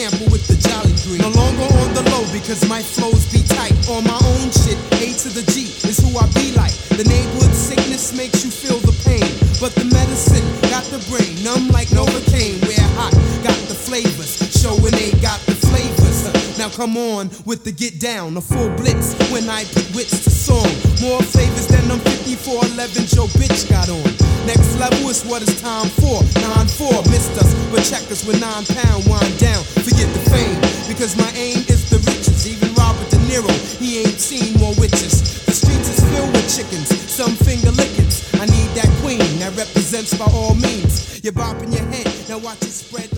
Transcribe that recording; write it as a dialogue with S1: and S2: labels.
S1: camper with the Jolly Green. No longer on the low because my flows be tight. On my own shit, A to the G is who I be like. The neighborhood sickness makes you feel the pain, but the medicine got the brain numb like Novocaine. We're hot, got the flavors, showing they got the flavors. Now come on with the get down, a full blitz when I put wits to song. More flavors than them 5411 Joe bitch got on. Next level is what it's time for. 9-4 missed us, but check us with 9 pound wind down. Forget the fame, because my aim is the riches. Even Robert De Niro, he ain't seen more witches. The streets is filled with chickens, some finger lickings. I need that queen that represents by all means. You're bopping your head, now watch it spread.